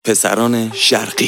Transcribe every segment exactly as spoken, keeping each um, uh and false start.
پسران شرقی.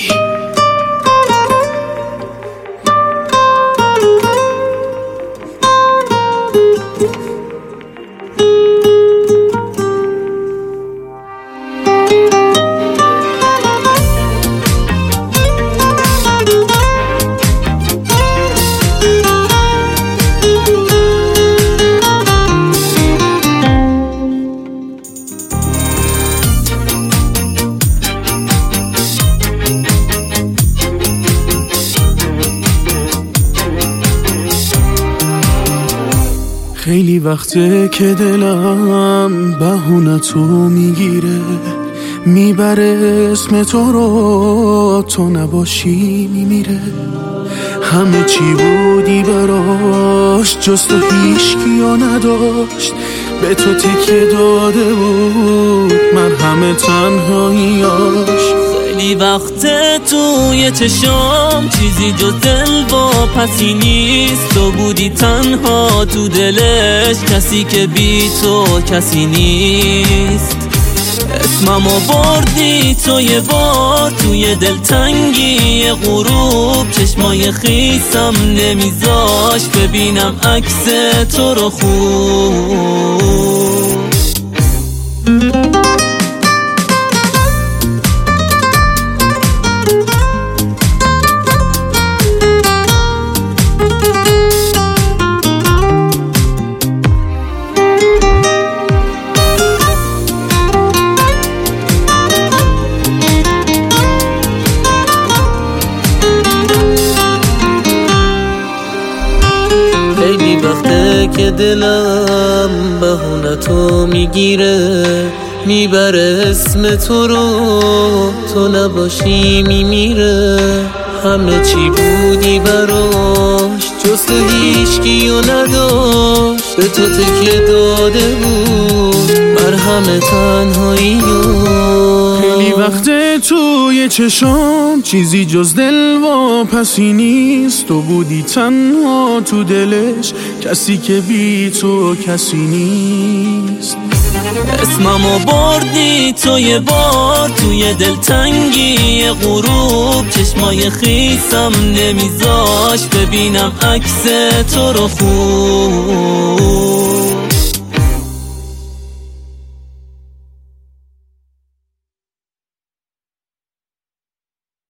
خیلی وقته که دلم بهونتو میگیره، میبره اسم تو رو، تو نباشی میمیره. همه چی بودی براش جز تو هیچکیو نداشت، به تو تکیه داده بود مرهم تنهاییاش. خیلی وقته توی چشام چیزی جز دل با پسی نیست، تو بودی تنها تو دلش، کسی که بی تو کسی نیست. اسممو بردی تو یه بار توی دلتنگی غروب، چشمای خیسم نمیذاش ببینم عکس تو رو خوب. خیلی وقته که دلم بهونتو میگیره، میبره اسم تو رو، تو نباشی میمیره. همه چی بودی براش جز تو هیچکیو نداشت، به تو تکیه داده بود مرهم تنهاییو. خیلی وقته توی چشام چیزی جز دل و پسی نیست، تو بودی تنها تو دلش، کسی که بی تو کسی نیست. اسممو بردی تو یه بار توی دلتنگی غروب، چشمای خیسم نمیذاش ببینم عکس تو رو خوب.